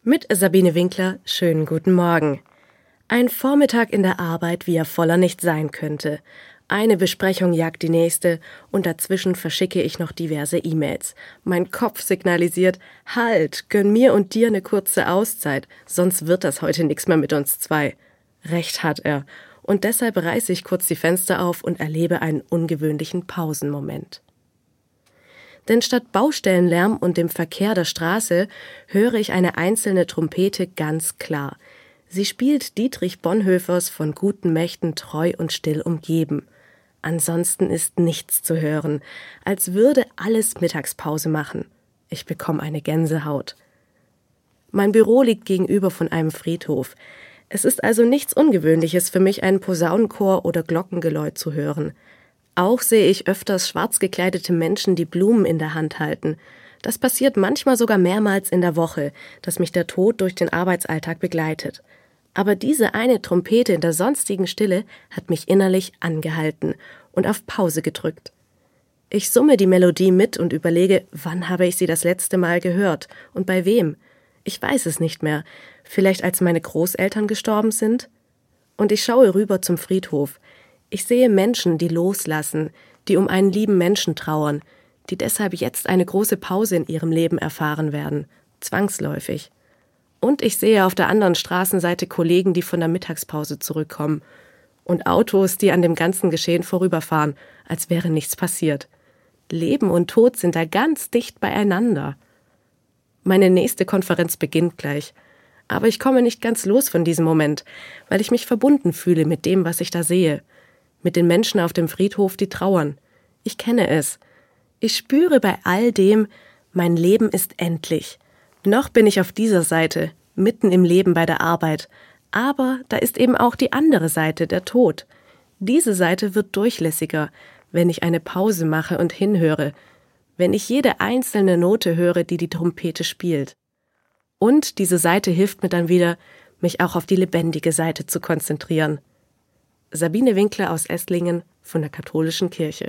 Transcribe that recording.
Mit Sabine Winkler, schönen guten Morgen. Ein Vormittag in der Arbeit, wie er voller nicht sein könnte. Eine Besprechung jagt die nächste und dazwischen verschicke ich noch diverse E-Mails. Mein Kopf signalisiert, halt, gönn mir und dir eine kurze Auszeit, sonst wird das heute nichts mehr mit uns zwei. Recht hat er. Und deshalb reiße ich kurz die Fenster auf und erlebe einen ungewöhnlichen Pausenmoment. Denn statt Baustellenlärm und dem Verkehr der Straße höre ich eine einzelne Trompete ganz klar. Sie spielt Dietrich Bonhoeffers von guten Mächten treu und still umgeben. Ansonsten ist nichts zu hören, als würde alles Mittagspause machen. Ich bekomme eine Gänsehaut. Mein Büro liegt gegenüber von einem Friedhof. Es ist also nichts Ungewöhnliches für mich, einen Posaunenchor oder Glockengeläut zu hören. Auch sehe ich öfters schwarz gekleidete Menschen, die Blumen in der Hand halten. Das passiert manchmal sogar mehrmals in der Woche, dass mich der Tod durch den Arbeitsalltag begleitet. Aber diese eine Trompete in der sonstigen Stille hat mich innerlich angehalten und auf Pause gedrückt. Ich summe die Melodie mit und überlege, wann habe ich sie das letzte Mal gehört und bei wem? Ich weiß es nicht mehr. Vielleicht als meine Großeltern gestorben sind? Und ich schaue rüber zum Friedhof. Ich sehe Menschen, die loslassen, die um einen lieben Menschen trauern, die deshalb jetzt eine große Pause in ihrem Leben erfahren werden, zwangsläufig. Und ich sehe auf der anderen Straßenseite Kollegen, die von der Mittagspause zurückkommen und Autos, die an dem ganzen Geschehen vorüberfahren, als wäre nichts passiert. Leben und Tod sind da ganz dicht beieinander. Meine nächste Konferenz beginnt gleich, aber ich komme nicht ganz los von diesem Moment, weil ich mich verbunden fühle mit dem, was ich da sehe. Mit den Menschen auf dem Friedhof, die trauern. Ich kenne es. Ich spüre bei all dem, mein Leben ist endlich. Noch bin ich auf dieser Seite, mitten im Leben bei der Arbeit. Aber da ist eben auch die andere Seite, der Tod. Diese Seite wird durchlässiger, wenn ich eine Pause mache und hinhöre, wenn ich jede einzelne Note höre, die die Trompete spielt. Und diese Seite hilft mir dann wieder, mich auch auf die lebendige Seite zu konzentrieren. Sabine Winkler aus Esslingen von der Katholischen Kirche.